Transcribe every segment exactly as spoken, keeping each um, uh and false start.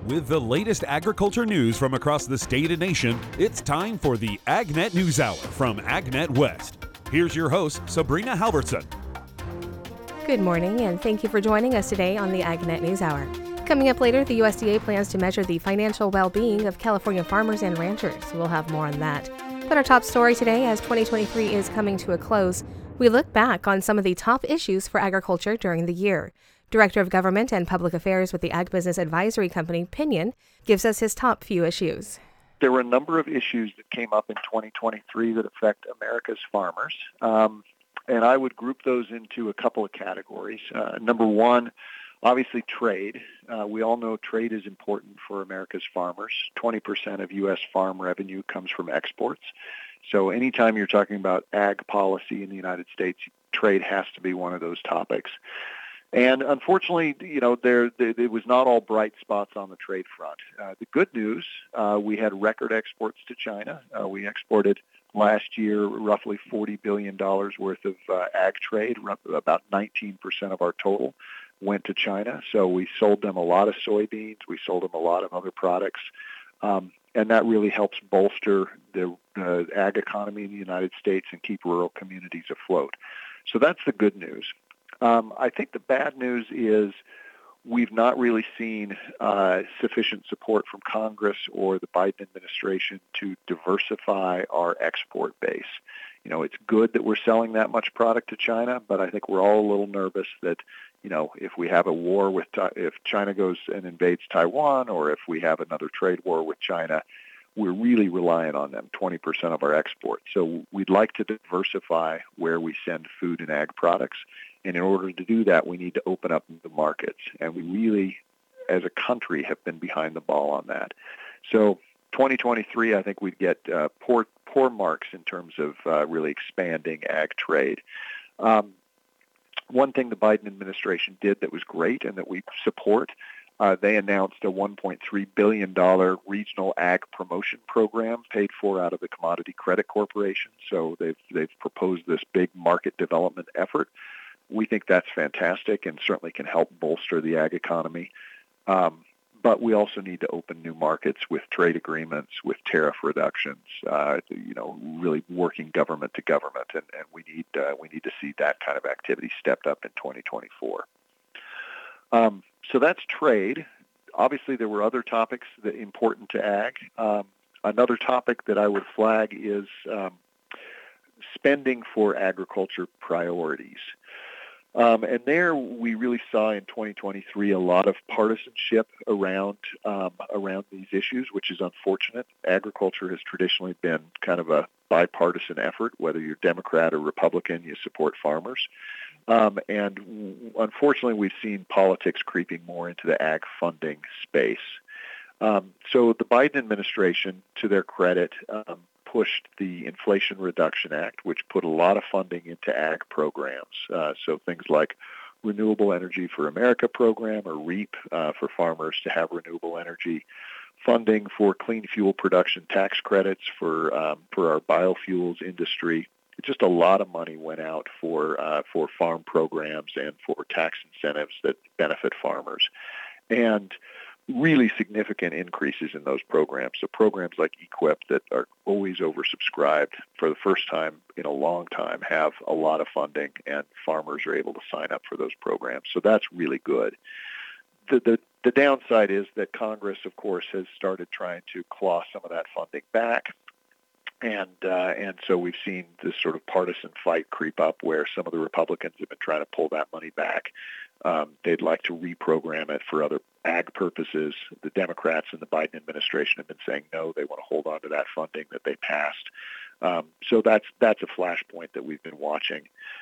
With the latest agriculture news from across the state and nation, it's time for the AgNet News Hour from AgNet West. Here's your host, Sabrina Halverson. Good morning, and thank you for joining us today on the AgNet News Hour. Coming up later, the U S D A plans to measure the financial well-being of California farmers and ranchers. We'll have more on that. But our top story today, as twenty twenty-three is coming to a close, we look back on some of the top issues for agriculture during the year. Director of Government and Public Affairs with the Ag Business Advisory Company, Pinion, gives us his top few issues. There were a number of issues that came up in twenty twenty-three that affect America's farmers, um, and I would group those into a couple of categories. Uh, number one, obviously trade. Uh, we all know trade is important for America's farmers. twenty percent of U S farm revenue comes from exports. So anytime you're talking about ag policy in the United States, trade has to be one of those topics. And unfortunately, you know, there, there it was not all bright spots on the trade front. Uh, the good news, uh, we had record exports to China. Uh, we exported last year roughly forty billion dollars worth of uh, ag trade. About nineteen percent of our total went to China. So we sold them a lot of soybeans. We sold them a lot of other products. Um, and that really helps bolster the uh, ag economy in the United States and keep rural communities afloat. So that's the good news. Um, I think the bad news is we've not really seen uh, sufficient support from Congress or the Biden administration to diversify our export base. You know, it's good that we're selling that much product to China, but I think we're all a little nervous that, you know, if we have a war with, if China goes and invades Taiwan, or if we have another trade war with China, we're really reliant on them, twenty percent of our exports. So we'd like to diversify where we send food and ag products. And in order to do that, we need to open up the markets. And we really, as a country, have been behind the ball on that. So twenty twenty-three, I think we'd get uh, poor, poor marks in terms of uh, really expanding ag trade. Um, one thing the Biden administration did that was great and that we support, uh, they announced a one point three billion dollars regional ag promotion program paid for out of the Commodity Credit Corporation. So they've, they've proposed this big market development effort. We think that's fantastic and certainly can help bolster the ag economy. Um, but we also need to open new markets with trade agreements, with tariff reductions, uh, you know, really working government to government. And, and we need uh, we need to see that kind of activity stepped up in twenty twenty-four. Um, so that's trade. Obviously, there were other topics that important to ag. Um, another topic that I would flag is um, spending for agriculture priorities. Um, and there we really saw in twenty twenty-three a lot of partisanship around um, around these issues, which is unfortunate. Agriculture has traditionally been kind of a bipartisan effort. Whether you're Democrat or Republican, you support farmers. Um, and w- unfortunately, we've seen politics creeping more into the ag funding space. Um, so the Biden administration, to their credit, um, pushed the Inflation Reduction Act, which put a lot of funding into ag programs. Uh, so things like Renewable Energy for America program, or REAP, uh, for farmers to have renewable energy, funding for clean fuel production tax credits for um, for our biofuels industry. Just a lot of money went out for uh, for farm programs and for tax incentives that benefit farmers. And really significant increases in those programs. So programs like EQIP that are always oversubscribed for the first time in a long time have a lot of funding, and farmers are able to sign up for those programs. So that's really good. The, the, the downside is that Congress, of course, has started trying to claw some of that funding back. And uh, and so we've seen this sort of partisan fight creep up where some of the Republicans have been trying to pull that money back. Um, they'd like to reprogram it for other ag purposes. The Democrats and the Biden administration have been saying no, they want to hold on to that funding that they passed. Um, so that's that's a flashpoint that we've been watching.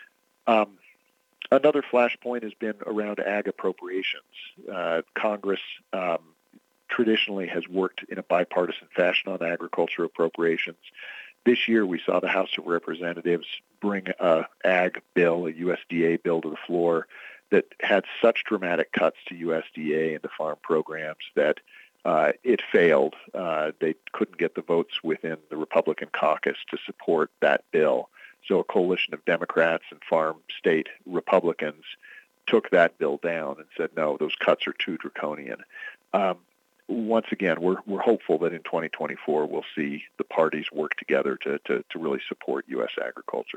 Um, another flashpoint has been around ag appropriations. Uh, Congress um, traditionally has worked in a bipartisan fashion on agriculture appropriations. This year we saw the House of Representatives bring a ag bill, a U S D A bill to the floor that had such dramatic cuts to U S D A and to farm programs that uh, it failed. Uh, they couldn't get the votes within the Republican caucus to support that bill. So a coalition of Democrats and farm state Republicans took that bill down and said, no, those cuts are too draconian. Um, once again, we're we're hopeful that in twenty twenty-four we'll see the parties work together to, to, to really support U S agriculture.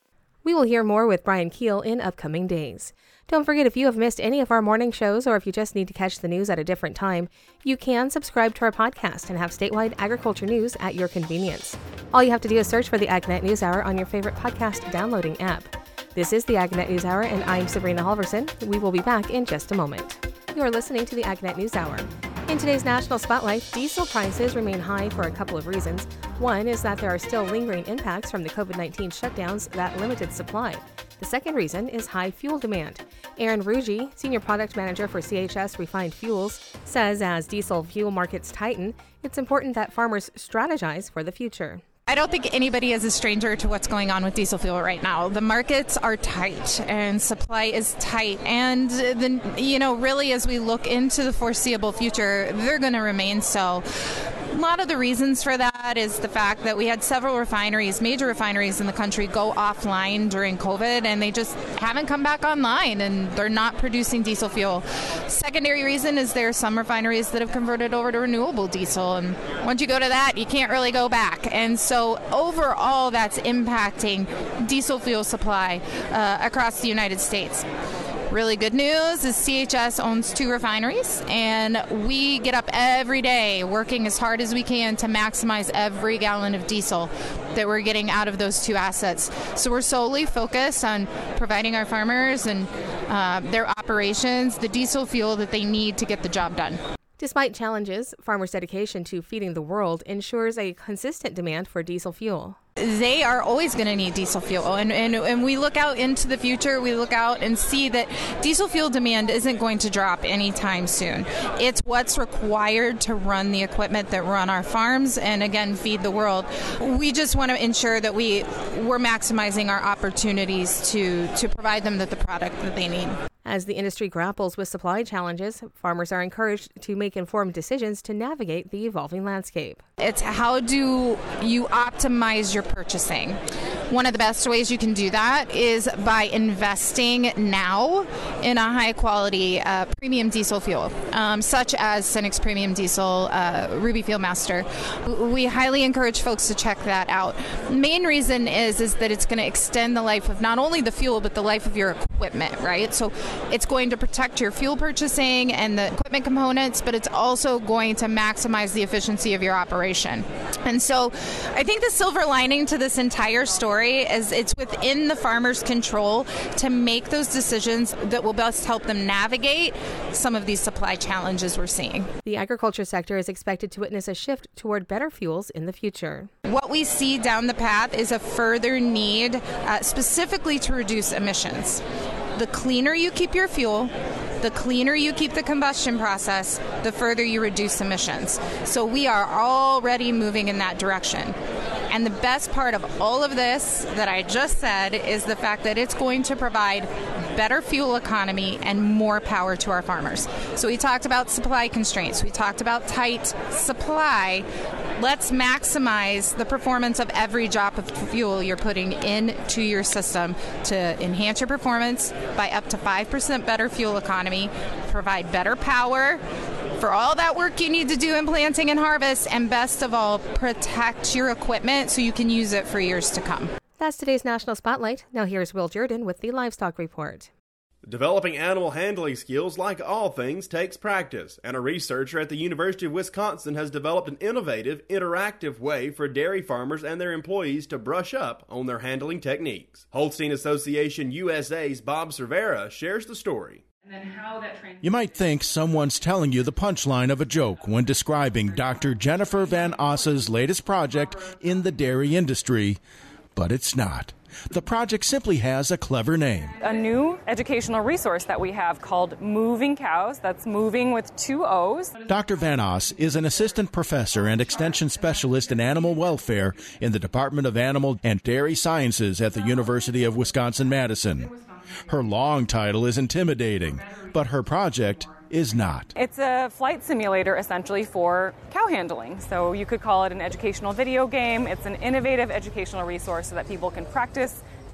We will hear more with Brian Keel in upcoming days. Don't forget, if you have missed any of our morning shows or if you just need to catch the news at a different time, you can subscribe to our podcast and have statewide agriculture news at your convenience. All you have to do is search for the AgNet News Hour on your favorite podcast downloading app. This is the AgNet News Hour, and I'm Sabrina Halverson. We will be back in just a moment. You are listening to the AgNet News Hour. In today's National Spotlight, diesel prices remain high for a couple of reasons. One is that there are still lingering impacts from the covid nineteen shutdowns that limited supply. The second reason is high fuel demand. Aaron Ruggie, Senior Product Manager for C H S Refined Fuels, says as diesel fuel markets tighten, it's important that farmers strategize for the future. I don't think anybody is a stranger to what's going on with diesel fuel right now. The markets are tight and supply is tight. And then, you know, really as we look into the foreseeable future, they're going to remain so. A lot of the reasons for that is the fact that we had several refineries, major refineries in the country, go offline during COVID, and they just haven't come back online, and they're not producing diesel fuel. Secondary reason is there are some refineries that have converted over to renewable diesel, and once you go to that, you can't really go back. And so overall, that's impacting diesel fuel supply uh, across the United States. Really good news is C H S owns two refineries, and we get up every day working as hard as we can to maximize every gallon of diesel that we're getting out of those two assets. So we're solely focused on providing our farmers and uh, their operations the diesel fuel that they need to get the job done. Despite challenges, farmers' dedication to feeding the world ensures a consistent demand for diesel fuel. They are always going to need diesel fuel. And, and, and we look out into the future, we look out and see that diesel fuel demand isn't going to drop anytime soon. It's what's required to run the equipment that run our farms and, again, feed the world. We just want to ensure that we, we're maximizing our opportunities to, to provide them the, the product that they need. As the industry grapples with supply challenges, farmers are encouraged to make informed decisions to navigate the evolving landscape. It's how do you optimize your purchasing? One of the best ways you can do that is by investing now in a high-quality uh, premium diesel fuel, um, such as Cenex Premium Diesel, uh, Ruby Fieldmaster. We highly encourage folks to check that out. Main reason is, is that it's going to extend the life of not only the fuel, but the life of your equipment, right? So it's going to protect your fuel purchasing and the equipment components, but it's also going to maximize the efficiency of your operation. And so I think the silver lining to this entire story is it's within the farmer's control to make those decisions that will best help them navigate some of these supply challenges we're seeing. The agriculture sector is expected to witness a shift toward better fuels in the future. What we see down the path is a further need uh, specifically to reduce emissions. The cleaner you keep your fuel, the cleaner you keep the combustion process, the further you reduce emissions. So we are already moving in that direction. And the best part of all of this that I just said is the fact that it's going to provide better fuel economy and more power to our farmers. So we talked about supply constraints. We talked about tight supply. Let's maximize the performance of every drop of fuel you're putting into your system to enhance your performance by up to five percent better fuel economy, provide better power for all that work you need to do in planting and harvest, and best of all, protect your equipment so you can use it for years to come. That's today's National Spotlight. Now here's Will Jordan with the Livestock Report. Developing animal handling skills, like all things, takes practice, and a researcher at the University of Wisconsin has developed an innovative, interactive way for dairy farmers and their employees to brush up on their handling techniques. Holstein Association U S A's Bob Cervera shares the story. And then how that trans- You might think someone's telling you the punchline of a joke when describing Doctor Jennifer Van Osse's latest project in the dairy industry, but it's not. The project simply has a clever name. A new educational resource that we have called Moving Cows. That's moving with two O's. Doctor Van Oss is an assistant professor and extension specialist in animal welfare in the Department of Animal and Dairy Sciences at the University of Wisconsin-Madison. Her long title is intimidating, but her project is not. It's a flight simulator essentially for cow handling. So you could call it an educational video game. It's an innovative educational resource so that people can practice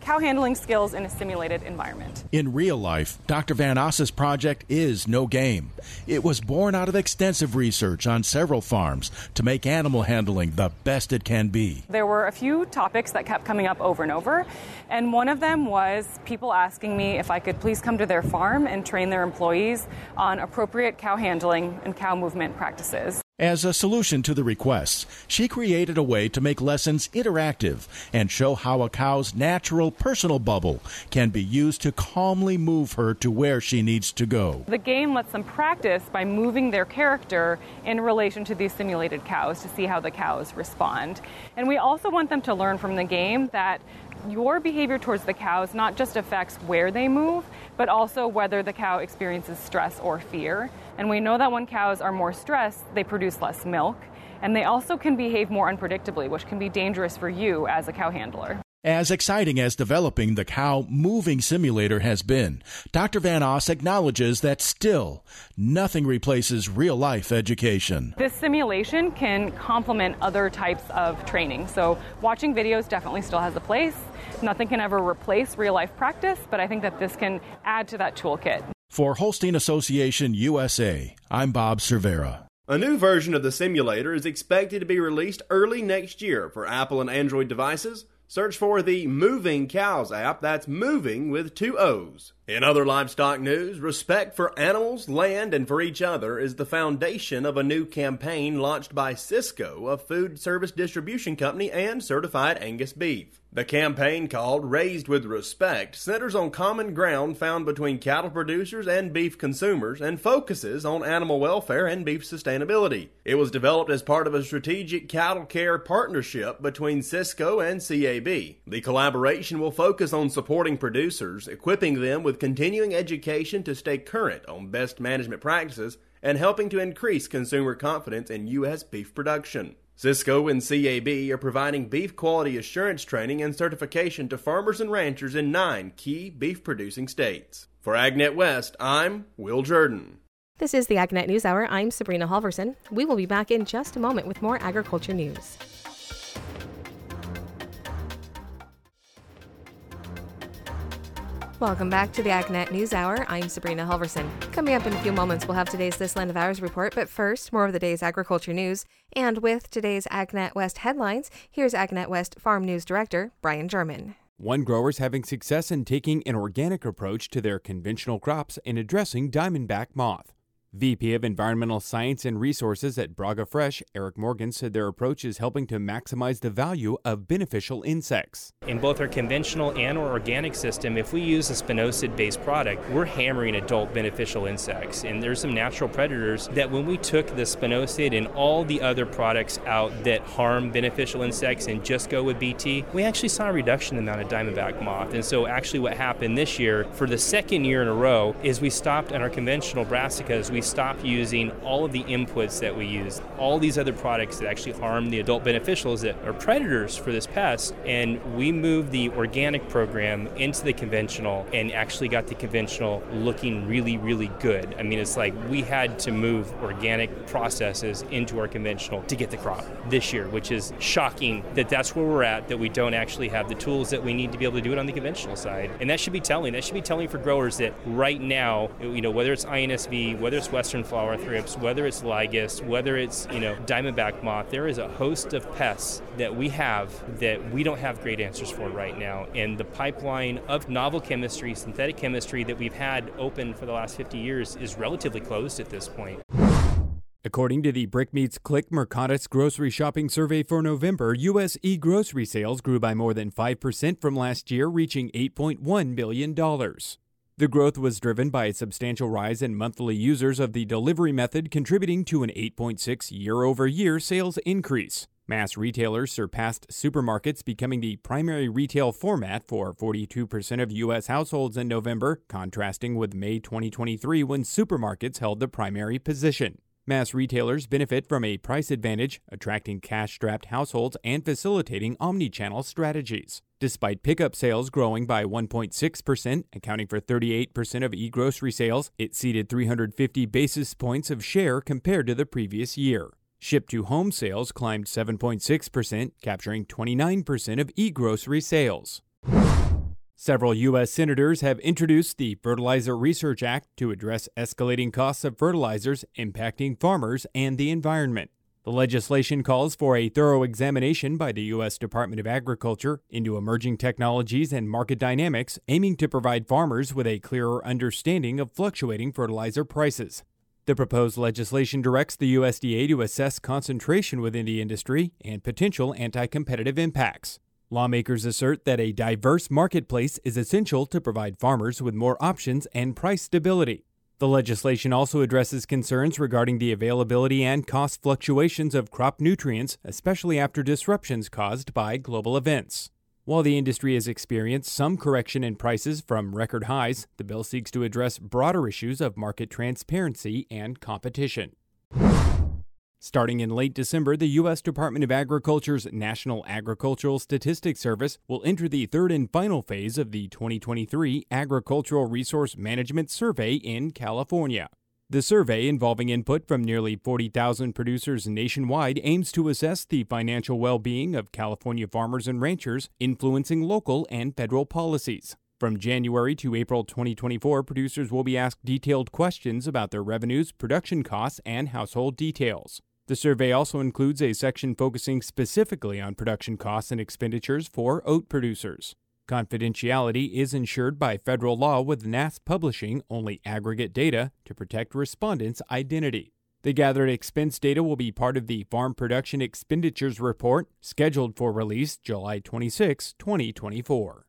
cow handling skills in a simulated environment. In real life, Doctor Van Osse's project is no game. It was born out of extensive research on several farms to make animal handling the best it can be. There were a few topics that kept coming up over and over, and one of them was people asking me if I could please come to their farm and train their employees on appropriate cow handling and cow movement practices. As a solution to the requests, she created a way to make lessons interactive and show how a cow's natural personal bubble can be used to calmly move her to where she needs to go. The game lets them practice by moving their character in relation to these simulated cows to see how the cows respond. And we also want them to learn from the game that your behavior towards the cows not just affects where they move, but also whether the cow experiences stress or fear. And we know that when cows are more stressed, they produce less milk, and they also can behave more unpredictably, which can be dangerous for you as a cow handler. As exciting as developing the cow moving simulator has been, Doctor Van Oss acknowledges that still nothing replaces real-life education. This simulation can complement other types of training. So watching videos definitely still has a place. Nothing can ever replace real-life practice, but I think that this can add to that toolkit. For Holstein Association U S A, I'm Bob Cervera. A new version of the simulator is expected to be released early next year for Apple and Android devices. Search for the Moving Cows app. That's moving with two O's. In other livestock news, respect for animals, land, and for each other is the foundation of a new campaign launched by Sysco, a food service distribution company and certified Angus beef. The campaign, called Raised with Respect, centers on common ground found between cattle producers and beef consumers and focuses on animal welfare and beef sustainability. It was developed as part of a strategic cattle care partnership between Sysco and C A B. The collaboration will focus on supporting producers, equipping them with continuing education to stay current on best management practices, and helping to increase consumer confidence in U S beef production. Sysco and C A B are providing beef quality assurance training and certification to farmers and ranchers in nine key beef-producing states. For AgNet West, I'm Will Jordan. This is the AgNet News Hour. I'm Sabrina Halverson. We will be back in just a moment with more agriculture news. Welcome back to the AgNet News Hour. I'm Sabrina Halverson. Coming up in a few moments, we'll have today's This Land of Ours report, but first, more of the day's agriculture news. And with today's AgNet West headlines, here's AgNet West Farm News Director Brian German. One grower's having success in taking an organic approach to their conventional crops and addressing diamondback moth. V P of Environmental Science and Resources at Braga Fresh, Eric Morgan, said their approach is helping to maximize the value of beneficial insects. In both our conventional and our organic system, if we use a spinosad-based product, we're hammering adult beneficial insects. And there's some natural predators that when we took the spinosad and all the other products out that harm beneficial insects and just go with B T, we actually saw a reduction in the amount of diamondback moth. And so actually what happened this year, for the second year in a row, is we stopped on our conventional brassicas. We stopped using all of the inputs that we use, all these other products that actually harm the adult beneficials that are predators for this pest, and we moved the organic program into the conventional and actually got the conventional looking really, really good. I mean, it's like we had to move organic processes into our conventional to get the crop this year, which is shocking that that's where we're at, that we don't actually have the tools that we need to be able to do it on the conventional side. And that should be telling. That should be telling for growers that right now, you know, whether it's I N S V, whether it's Western flower thrips, whether it's Lygus, whether it's, you know, diamondback moth, there is a host of pests that we have that we don't have great answers for right now. And the pipeline of novel chemistry, synthetic chemistry that we've had open for the last fifty years is relatively closed at this point. According to the Brickmeats Click Mercatus Grocery Shopping Survey for November, U S e-grocery sales grew by more than five percent from last year, reaching eight point one billion dollars. The growth was driven by a substantial rise in monthly users of the delivery method, contributing to an eight point six year-over-year sales increase. Mass retailers surpassed supermarkets, becoming the primary retail format for forty-two percent of U S households in November, contrasting with May twenty twenty-three when supermarkets held the primary position. Mass retailers benefit from a price advantage, attracting cash-strapped households and facilitating omni-channel strategies. Despite pickup sales growing by one point six percent, accounting for thirty-eight percent of e-grocery sales, it ceded three hundred fifty basis points of share compared to the previous year. Ship-to-home sales climbed seven point seven point six percent, capturing twenty-nine percent of e-grocery sales. Several U S senators have introduced the Fertilizer Research Act to address escalating costs of fertilizers impacting farmers and the environment. The legislation calls for a thorough examination by the U S Department of Agriculture into emerging technologies and market dynamics, aiming to provide farmers with a clearer understanding of fluctuating fertilizer prices. The proposed legislation directs the U S D A to assess concentration within the industry and potential anti-competitive impacts. Lawmakers assert that a diverse marketplace is essential to provide farmers with more options and price stability. The legislation also addresses concerns regarding the availability and cost fluctuations of crop nutrients, especially after disruptions caused by global events. While the industry has experienced some correction in prices from record highs, the bill seeks to address broader issues of market transparency and competition. Starting in late December, the U S Department of Agriculture's National Agricultural Statistics Service will enter the third and final phase of the twenty twenty-three Agricultural Resource Management Survey in California. The survey, involving input from nearly forty thousand producers nationwide, aims to assess the financial well-being of California farmers and ranchers, influencing local and federal policies. From January to April twenty twenty-four, producers will be asked detailed questions about their revenues, production costs, and household details. The survey also includes a section focusing specifically on production costs and expenditures for oat producers. Confidentiality is ensured by federal law, with N A S S publishing only aggregate data to protect respondents' identity. The gathered expense data will be part of the Farm Production Expenditures Report, scheduled for release July twenty-sixth, twenty twenty-four.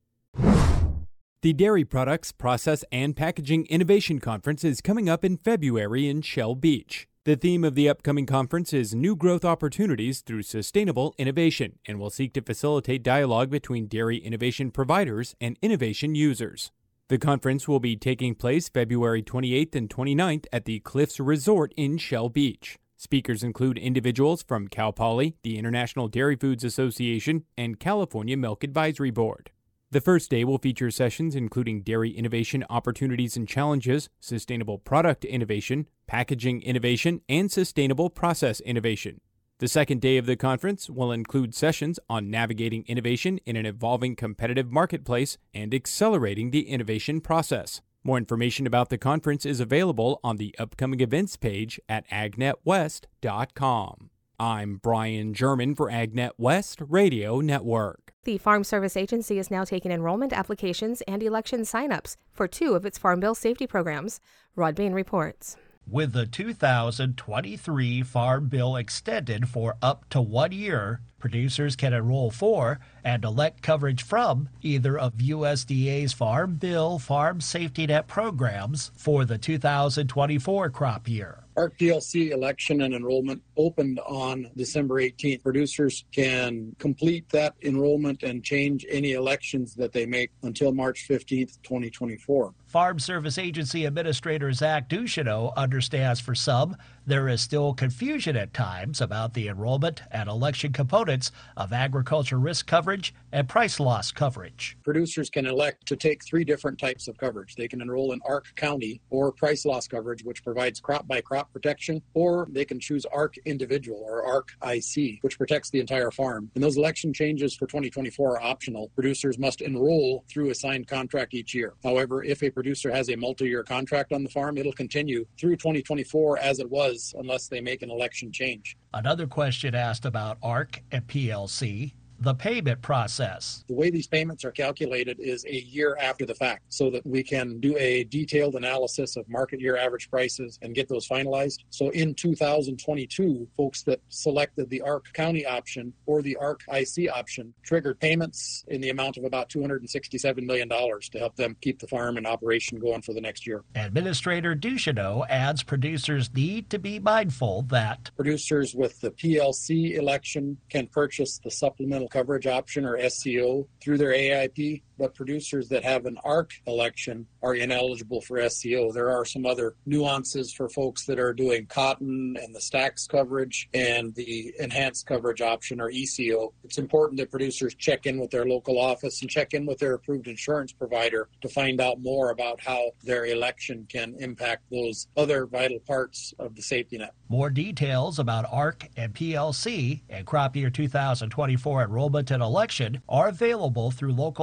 The Dairy Products, Process, and Packaging Innovation Conference is coming up in February in Shell Beach. The theme of the upcoming conference is New Growth Opportunities Through Sustainable Innovation, and will seek to facilitate dialogue between dairy innovation providers and innovation users. The conference will be taking place February twenty-eighth and twenty-ninth at the Cliffs Resort in Shell Beach. Speakers include individuals from Cal Poly, the International Dairy Foods Association, and California Milk Advisory Board. The first day will feature sessions including dairy innovation opportunities and challenges, sustainable product innovation, packaging innovation, and sustainable process innovation. The second day of the conference will include sessions on navigating innovation in an evolving competitive marketplace and accelerating the innovation process. More information about the conference is available on the upcoming events page at agnet west dot com. I'm Brian German for AgNet West Radio Network. The Farm Service Agency is now taking enrollment applications and election sign-ups for two of its Farm Bill safety programs. Rod Bain reports. With the two thousand twenty-three Farm Bill extended for up to one year, producers can enroll for and elect coverage from either of U S D A's Farm Bill Farm Safety Net programs for the two thousand twenty-four crop year. A R C P L C election and enrollment opened on December eighteenth. Producers can complete that enrollment and change any elections that they make until March fifteenth, twenty twenty-four. Farm Service Agency Administrator Zach Ducheneau understands for some there is still confusion at times about the enrollment and election components of agriculture risk coverage and price loss coverage. Producers can elect to take three different types of coverage. They can enroll in A R C County or price loss coverage, which provides crop by crop protection, or they can choose A R C Individual or A R C I C, which protects the entire farm. And those election changes for twenty twenty-four are optional. Producers must enroll through a signed contract each year. However, if a producer has a multi-year contract on the farm, it'll continue through twenty twenty-four as it was unless they make an election change. Another question asked about A R C and P L C. The payment process. The way these payments are calculated is a year after the fact, so that we can do a detailed analysis of market year average prices and get those finalized. So in two thousand twenty-two, folks that selected the A R C County option or the A R C I C option triggered payments in the amount of about two hundred sixty-seven million dollars to help them keep the farm in operation going for the next year. Administrator Ducheneau adds producers need to be mindful that producers with the P L C election can purchase the supplemental coverage option or S C O through their A I P, but producers that have an A R C election are ineligible for S C O. There are some other nuances for folks that are doing cotton and the stacks coverage and the enhanced coverage option or E C O. It's important that producers check in with their local office and check in with their approved insurance provider to find out more about how their election can impact those other vital parts of the safety net. More details about A R C and P L C and crop year two thousand twenty-four enrollment and election are available through local F S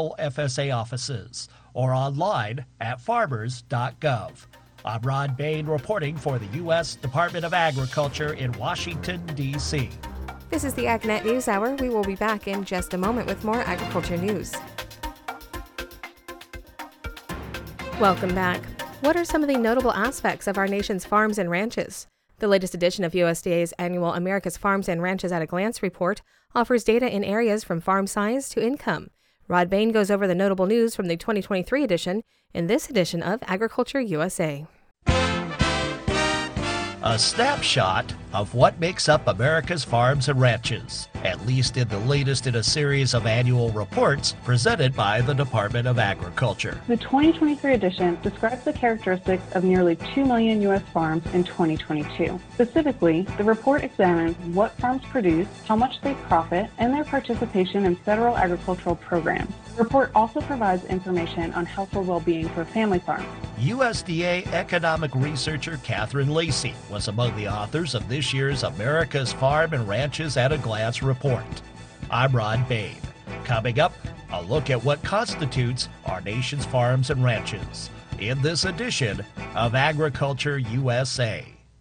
S A offices or online at farmers dot gov. I'm Rod Bain reporting for the U S Department of Agriculture in Washington, D C This is the AgNet News Hour. We will be back in just a moment with more agriculture news. Welcome back. What are some of the notable aspects of our nation's farms and ranches? The latest edition of U S D A's annual America's Farms and Ranches at a Glance report offers data in areas from farm size to income. Rod Bain goes over the notable news from the twenty twenty-three edition in this edition of Agriculture U S A. A snapshot of what makes up America's farms and ranches, at least in the latest in a series of annual reports presented by the Department of Agriculture. The twenty twenty-three edition describes the characteristics of nearly two million U S farms in twenty twenty-two. Specifically, the report examines what farms produce, how much they profit, and their participation in federal agricultural programs. The report also provides information on household well-being for family farms. U S D A economic researcher Catherine Lacey was among the authors of this year's America's Farm and Ranches at a Glance report. I'm Rod Bain. Coming up, a look at what constitutes our nation's farms and ranches in this edition of Agriculture U S A.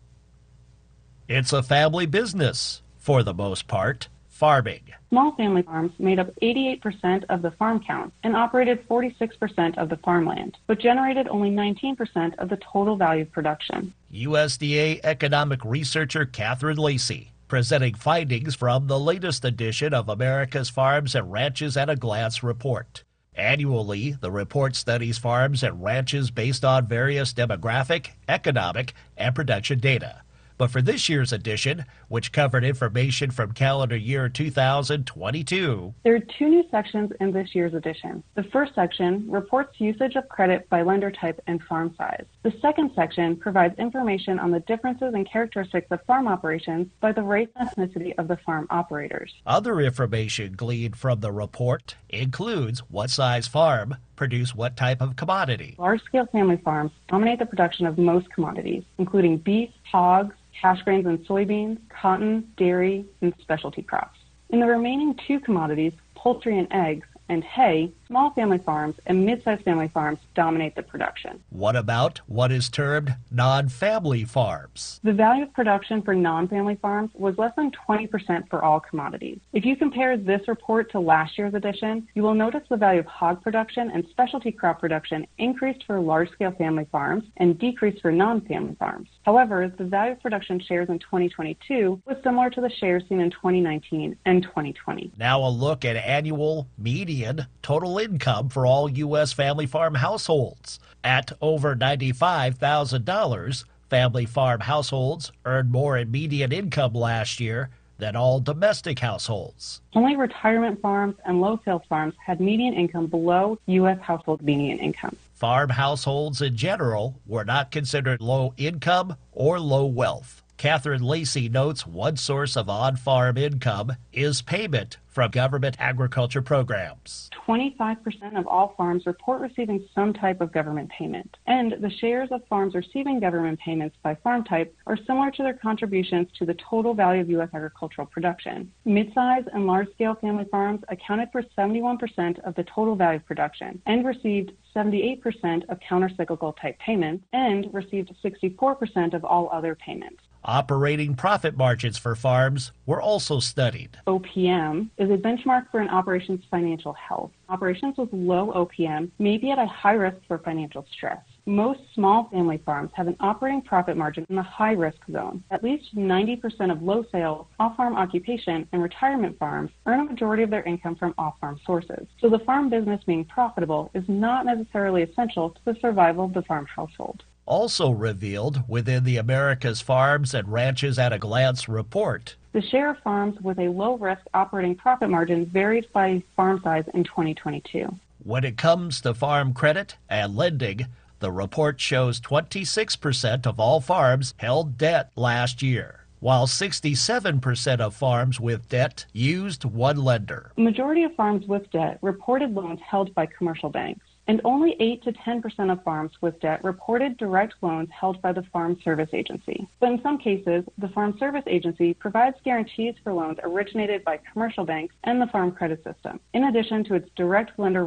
It's a family business, for the most part, farming. Small family farms made up eighty-eight percent of the farm count and operated forty-six percent of the farmland, but generated only nineteen percent of the total value of production. U S D A economic researcher Catherine Lacey presenting findings from the latest edition of America's Farms and Ranches at a Glance report. Annually, the report studies farms and ranches based on various demographic, economic, and production data. But for this year's edition, which covered information from calendar year two thousand twenty-two, there are two new sections in this year's edition. The first section reports usage of credit by lender type and farm size. The second section provides information on the differences and characteristics of farm operations by the race and ethnicity of the farm operators. Other information gleaned from the report includes what size farm produce what type of commodity. Large-scale family farms dominate the production of most commodities, including beef, hogs, cash grains and soybeans, cotton, dairy, and specialty crops. In the remaining two commodities, poultry and eggs, and hay, small family farms and mid-sized family farms dominate the production. What about what is termed non-family farms? The value of production for non-family farms was less than twenty percent for all commodities. If you compare this report to last year's edition, you will notice the value of hog production and specialty crop production increased for large-scale family farms and decreased for non-family farms. However, the value of production shares in twenty twenty-two was similar to the shares seen in twenty nineteen and twenty twenty. Now a look at annual median total income for all U S family farm households. At over ninety-five thousand dollars, family farm households earned more in median income last year than all domestic households. Only retirement farms and low-sales farms had median income below U S household median income. Farm households in general were not considered low income or low wealth. Catherine Lacey notes one source of on-farm income is payment from government agriculture programs. twenty-five percent of all farms report receiving some type of government payment, and the shares of farms receiving government payments by farm type are similar to their contributions to the total value of U S agricultural production. Mid-size and large-scale family farms accounted for seventy-one percent of the total value of production and received seventy-eight percent of countercyclical type payments and received sixty-four percent of all other payments. Operating profit margins for farms were also studied. O P M is a benchmark for an operation's financial health. Operations with low O P M may be at a high risk for financial stress. Most small family farms have an operating profit margin in the high-risk zone. At least ninety percent of low sales, off-farm occupation, and retirement farms earn a majority of their income from off-farm sources. So the farm business being profitable is not necessarily essential to the survival of the farm household. Also revealed within the America's Farms and Ranches at a Glance report, the share of farms with a low-risk operating profit margin varied by farm size in twenty twenty-two. When it comes to farm credit and lending, the report shows twenty-six percent of all farms held debt last year, while sixty-seven percent of farms with debt used one lender. The majority of farms with debt reported loans held by commercial banks, and only eight to ten percent of farms with debt reported direct loans held by the Farm Service Agency. But in some cases, the Farm Service Agency provides guarantees for loans originated by commercial banks and the Farm Credit System, in addition to its direct lender role.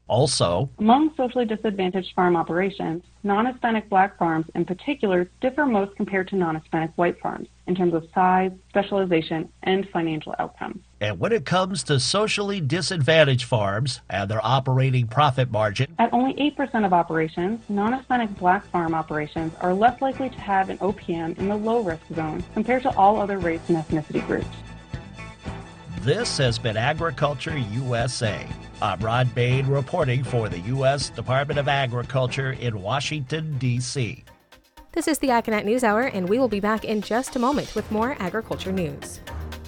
Also, among socially disadvantaged farm operations, non-Hispanic black farms in particular differ most compared to non-Hispanic white farms in terms of size, specialization, and financial outcomes. And when it comes to socially disadvantaged farms and their operating profit margin, at only eight percent of operations, non-Hispanic black farm operations are less likely to have an O P M in the low-risk zone compared to all other race and ethnicity groups. This has been Agriculture U S A. I'm Rod Bain reporting for the U S Department of Agriculture in Washington, D C This is the AgNet News Hour, and we will be back in just a moment with more agriculture news.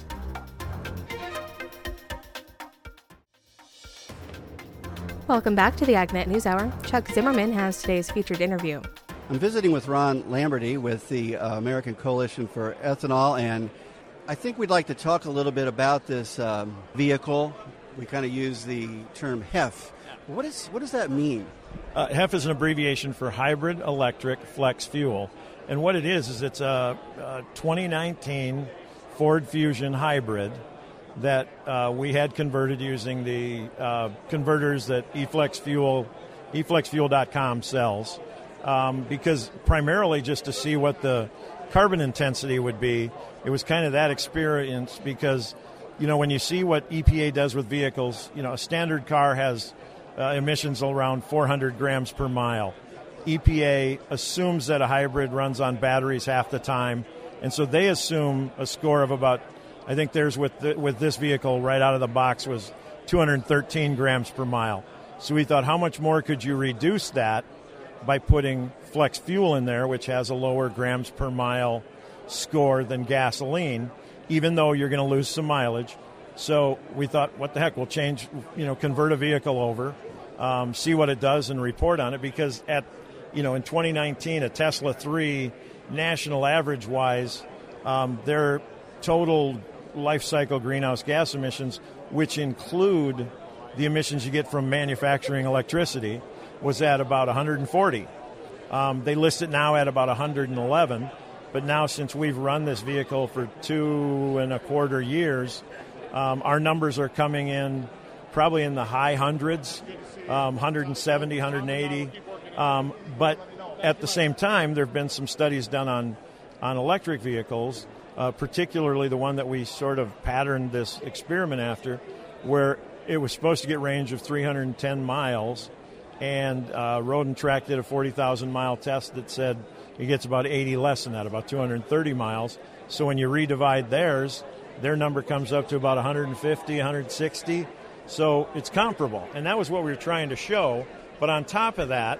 Welcome back to the AgNet News Hour. Chuck Zimmerman has today's featured interview. I'm visiting with Ron Lamberty with the uh, American Coalition for Ethanol, and I think we'd like to talk a little bit about this um, vehicle. We kind of use the term H E F. What is what does that mean? Uh, H E F is an abbreviation for Hybrid Electric Flex Fuel. And what it is, is it's a, a twenty nineteen Ford Fusion hybrid that uh, we had converted using the uh, converters that eFlex Fuel, e flex fuel dot com sells, um, because primarily just to see what the carbon intensity would be. It was kind of that experience because, you know, when you see what E P A does with vehicles, you know, a standard car has uh, emissions around four hundred grams per mile. E P A assumes that a hybrid runs on batteries half the time, and so they assume a score of about, I think theirs with the, with this vehicle right out of the box was two hundred thirteen grams per mile. So we thought, how much more could you reduce that by putting flex fuel in there, which has a lower grams per mile score than gasoline, even though you're going to lose some mileage. So we thought, what the heck, we'll change, you know, convert a vehicle over, um, see what it does and report on it, because at, you know, in twenty nineteen, a Tesla three national average wise, um, their total life cycle greenhouse gas emissions, which include the emissions you get from manufacturing electricity, was at about one hundred forty. Um, they list it now at about one hundred eleven. But now, since we've run this vehicle for two and a quarter years, um, our numbers are coming in probably in the high hundreds, um, one seventy, one eighty. Um, but at the same time, there have been some studies done on, on electric vehicles, uh, particularly the one that we sort of patterned this experiment after, where it was supposed to get range of three hundred ten miles, and uh, Road and Track did a forty thousand mile test that said it gets about eighty less than that, about two hundred thirty miles. So when you redivide theirs, their number comes up to about one hundred fifty, one hundred sixty. So it's comparable. And that was what we were trying to show. But on top of that,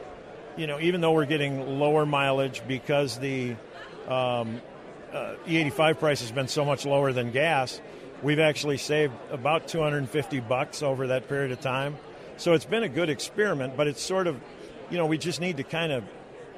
you know, even though we're getting lower mileage because the um, uh, E eighty-five price has been so much lower than gas, we've actually saved about two hundred fifty bucks over that period of time. So it's been a good experiment, but it's sort of, you know, we just need to kind of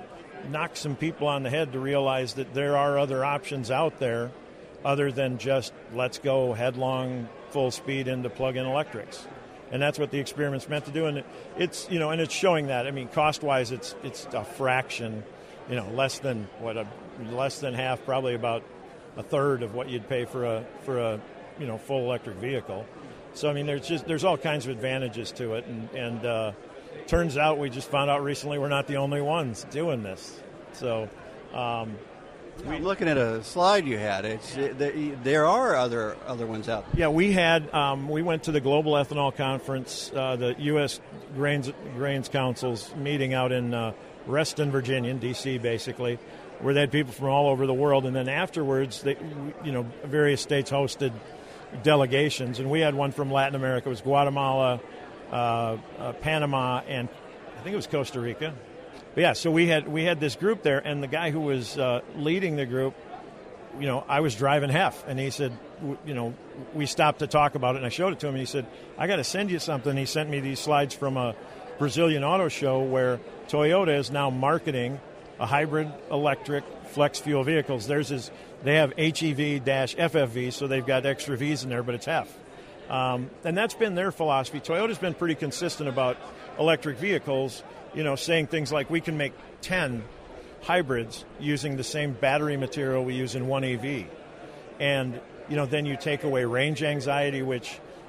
knock some people on the head to realize that there are other options out there other than just let's go headlong full speed into plug-in electrics. And that's what the experiment's meant to do. And it, it's, you know, and it's showing that. I mean, cost-wise, it's it's a fraction, you know, less than what a less than half, probably about a third of what you'd pay for a for a you know full electric vehicle. So I mean, there's just there's all kinds of advantages to it, and and uh, turns out we just found out recently we're not the only ones doing this. So. Um, I'm looking at a slide you had. It's there are other other ones out there. Yeah, we had um, we went to the Global Ethanol Conference, uh, the U S Grains Grains Council's meeting out in uh, Reston, Virginia, in D C, basically, where they had people from all over the world. And then afterwards, they, you know, various states hosted delegations, and we had one from Latin America. It was Guatemala, uh, uh, Panama, and I think it was Costa Rica. But yeah, so we had we had this group there, and the guy who was uh, leading the group, you know, I was driving H E F, and he said, w- you know, we stopped to talk about it, and I showed it to him, and he said, I got to send you something. He sent me these slides from a Brazilian auto show where Toyota is now marketing a hybrid electric flex fuel vehicles. Theirs is, they have H E V-F F V, so they've got extra V's in there, but it's H E F. Um, and that's been their philosophy. Toyota's been pretty consistent about electric vehicles, you know, saying things like we can make ten hybrids using the same battery material we use in one E V. And, you know, then you take away range anxiety, which,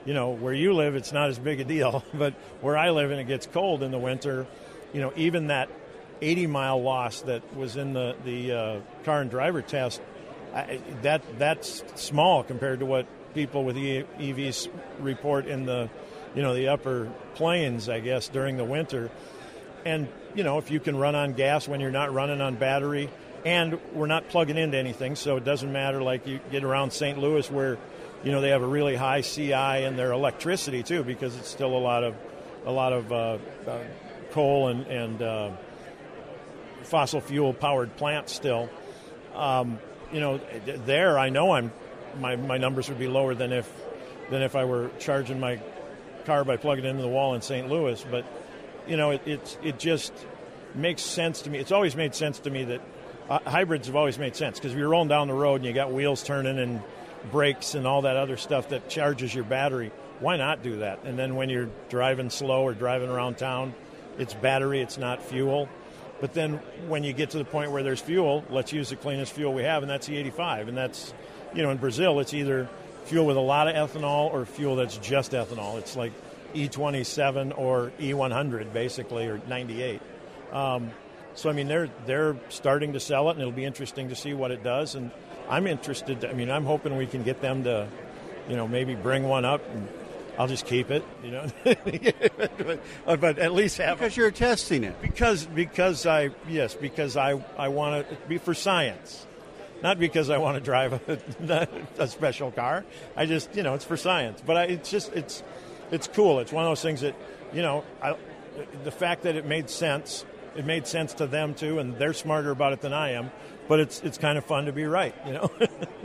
you know, where you live, it's not as big a deal. But where I live and it gets cold in the winter, you know, even that eighty mile loss that was in the, the uh, car and driver test, I, that that's small compared to what people with e- EVs report in the, you know, the upper plains, I guess, during the winter. And, you know, if you can run on gas when you're not running on battery, and we're not plugging into anything, so it doesn't matter, like you get around Saint Louis where, you know, they have a really high C I in their electricity too, because it's still a lot of a lot of uh, uh, coal and, and uh, fossil fuel powered plants still. Um, you know, there I know I'm my my numbers would be lower than if than if I were charging my car by plugging it into the wall in Saint Louis. But you know, it it's, it just makes sense to me. It's always made sense to me that uh, hybrids have always made sense, because if you're rolling down the road and you got wheels turning and brakes and all that other stuff that charges your battery, why not do that? And then when you're driving slow or driving around town, it's battery, it's not fuel. But then when you get to the point where there's fuel, let's use the cleanest fuel we have, and that's E eighty-five. And that's, you know, in Brazil, it's either fuel with a lot of ethanol or fuel that's just ethanol. It's like E twenty-seven or E one hundred, basically, or ninety-eight. Um, so, I mean, they're they're starting to sell it, and it'll be interesting to see what it does. And I'm interested. To, I mean, I'm hoping we can get them to, you know, maybe bring one up, and I'll just keep it, you know. but, but at least have because you're testing it. Because because I yes because I I want it to be for science, not because I want to drive a, a special car. I just, you know, it's for science. But I, it's just it's it's cool. It's one of those things that, you know, I, the fact that it made sense. It made sense to them too, and they're smarter about it than I am. But it's it's kind of fun to be right, you know.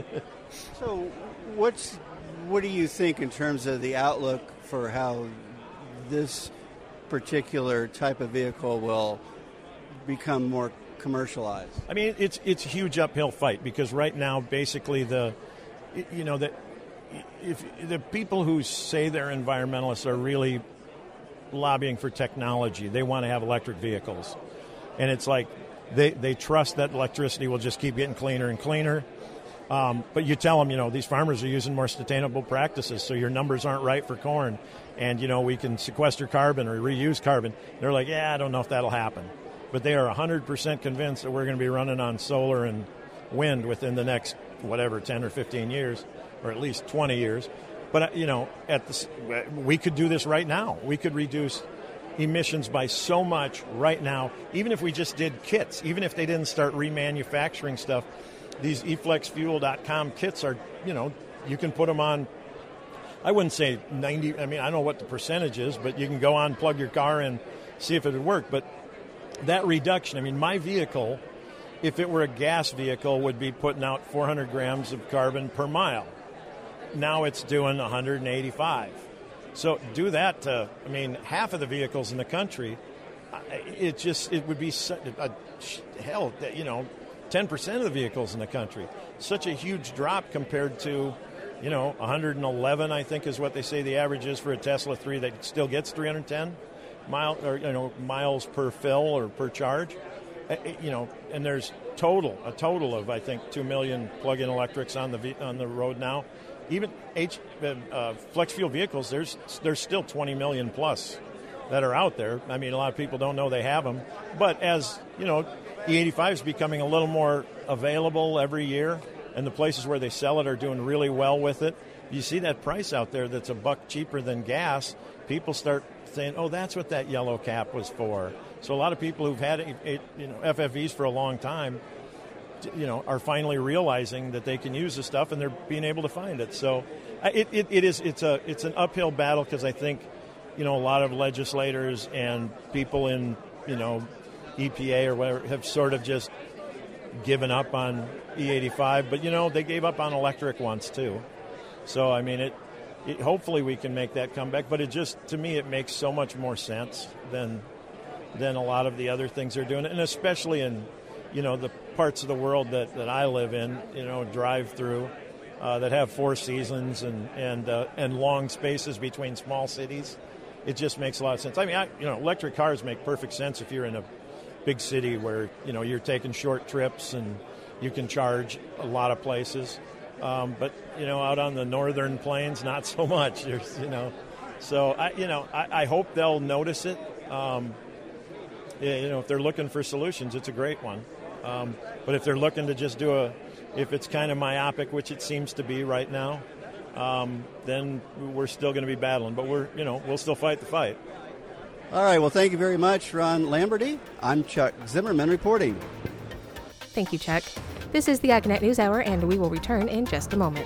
So, what's what do you think in terms of the outlook for how this particular type of vehicle will become more commercialized? I mean, it's it's a huge uphill fight, because right now, basically, the you know that if the people who say they're environmentalists are really lobbying for technology, they want to have electric vehicles, and it's like they they trust that electricity will just keep getting cleaner and cleaner. Um, but you tell them, you know, these farmers are using more sustainable practices, so your numbers aren't right for corn, and, you know, we can sequester carbon or reuse carbon. They're like, yeah, I don't know if that'll happen. But they are one hundred percent convinced that we're going to be running on solar and wind within the next, whatever, ten or fifteen years, or at least twenty years. But, you know, at the, we could do this right now. We could reduce emissions by so much right now, even if we just did kits, even if they didn't start remanufacturing stuff. These e flex fuel dot com kits are, you know, you can put them on, I wouldn't say ninety, I mean, I don't know what the percentage is, but you can go on, plug your car in, see if it would work. But that reduction, I mean, my vehicle, if it were a gas vehicle, would be putting out four hundred grams of carbon per mile. Now it's doing one hundred eighty-five. So do that to, I mean, half of the vehicles in the country, it just, it would be, a, hell, you know, ten percent of the vehicles in the country. Such a huge drop compared to, you know, one hundred eleven, I think, is what they say the average is for a Tesla three that still gets three hundred ten mile, or, you know, miles per fill or per charge. You know, and there's total, a total of, I think, two million plug-in electrics on the on the road now. Even H, uh, flex fuel vehicles, there's there's still twenty million plus that are out there. I mean, a lot of people don't know they have them. But as, you know, E eighty-five is becoming a little more available every year, and the places where they sell it are doing really well with it. You see that price out there that's a buck cheaper than gas, people start saying, oh, that's what that yellow cap was for. So a lot of people who've had you know, F F Es for a long time, you know, are finally realizing that they can use the stuff, and they're being able to find it. So it, it, it is it's a it's an uphill battle, because I think, you know, a lot of legislators and people in, you know, E P A or whatever have sort of just given up on E eighty-five, but, you know, they gave up on electric once too. So, I mean, it, it hopefully we can make that comeback, but it just, to me, it makes so much more sense than than a lot of the other things they're doing, and especially in, you know, the parts of the world that, that I live in, you know, drive through, uh, that have four seasons and and uh, and long spaces between small cities. It just makes a lot of sense. I mean, I, you know, electric cars make perfect sense if you're in a big city where, you know, you're taking short trips and you can charge a lot of places. Um, but, you know, out on the northern plains, not so much. There's, you know, so, I, you know, I, I hope they'll notice it. Um, yeah, you know, if they're looking for solutions, it's a great one. Um, but if they're looking to just do a, if it's kind of myopic, which it seems to be right now, um, then we're still going to be battling. But we're, you know, we'll still fight the fight. All right. Well, thank you very much, Ron Lamberty. I'm Chuck Zimmerman reporting. Thank you, Chuck. This is the AgNet News Hour, and we will return in just a moment.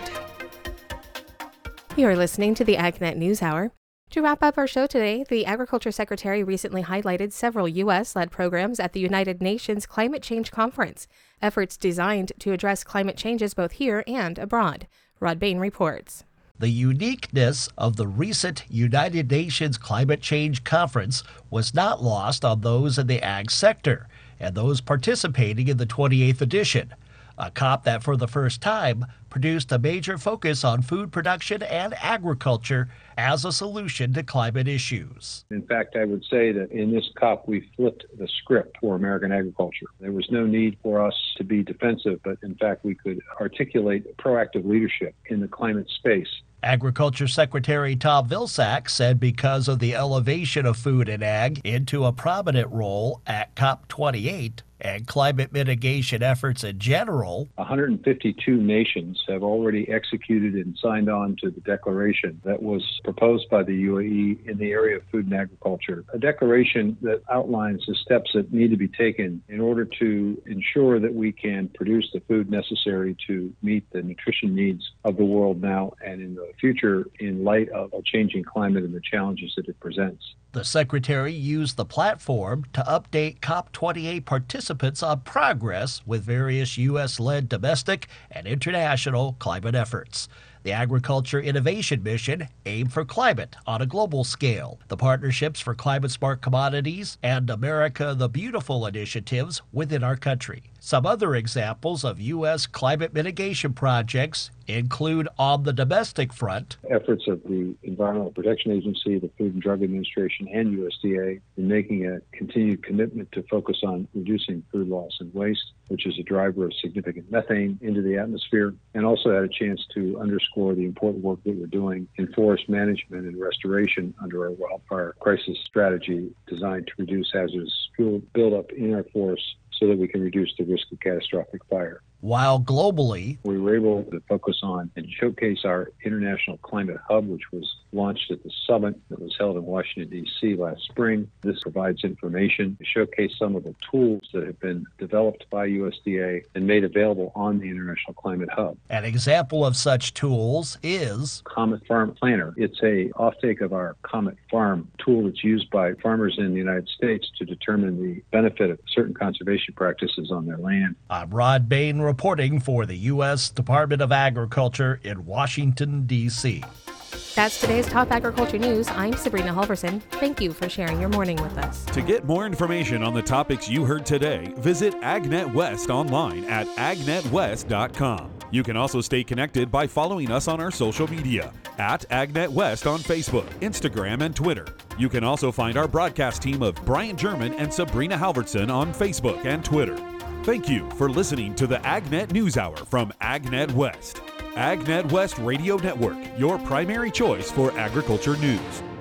You are listening to the AgNet News Hour. To wrap up our show today, the Agriculture Secretary recently highlighted several U S-led programs at the United Nations Climate Change Conference, efforts designed to address climate changes both here and abroad. Rod Bain reports. The uniqueness of the recent United Nations Climate Change Conference was not lost on those in the ag sector and those participating in the twenty-eighth edition. A COP that for the first time produced a major focus on food production and agriculture as a solution to climate issues. In fact, I would say that in this COP, we flipped the script for American agriculture. There was no need for us to be defensive, but in fact, we could articulate proactive leadership in the climate space. Agriculture Secretary Tom Vilsack said because of the elevation of food and ag into a prominent role at COP twenty-eight and climate mitigation efforts in general, one hundred fifty-two nations have already executed and signed on to the declaration that was proposed by the U A E in the area of food and agriculture, a declaration that outlines the steps that need to be taken in order to ensure that we can produce the food necessary to meet the nutrition needs of the world now and in the future in light of a changing climate and the challenges that it presents. The Secretary used the platform to update COP twenty-eight participants on progress with various U S-led domestic and international climate efforts. The Agriculture Innovation Mission aimed for climate on a global scale, the Partnerships for Climate-Smart Commodities, and America the Beautiful initiatives within our country. Some other examples of U S climate mitigation projects include on the domestic front, efforts of the Environmental Protection Agency, the Food and Drug Administration, and U S D A in making a continued commitment to focus on reducing food loss and waste, which is a driver of significant methane into the atmosphere, and also had a chance to underscore the important work that we're doing in forest management and restoration under our wildfire crisis strategy designed to reduce hazardous fuel buildup in our forests so that we can reduce the risk of catastrophic fire. While globally, we were able to focus on and showcase our International Climate Hub, which was launched at the summit that was held in Washington, D C last spring. This provides information to showcase some of the tools that have been developed by U S D A and made available on the International Climate Hub. An example of such tools is Comet Farm Planner. It's a offtake of our Comet Farm tool that's used by farmers in the United States to determine the benefit of certain conservation practices on their land. I'm Rod Bain reporting for the U S Department of Agriculture in Washington, D C That's today's top agriculture news. I'm Sabrina Halverson. Thank you for sharing your morning with us. To get more information on the topics you heard today, visit AgNet West online at agnet west dot com. You can also stay connected by following us on our social media at AgNet West on Facebook, Instagram, and Twitter. You can also find our broadcast team of Brian German and Sabrina Halverson on Facebook and Twitter. Thank you for listening to the AgNet News Hour from AgNet West. AgNet West Radio Network, your primary choice for agriculture news.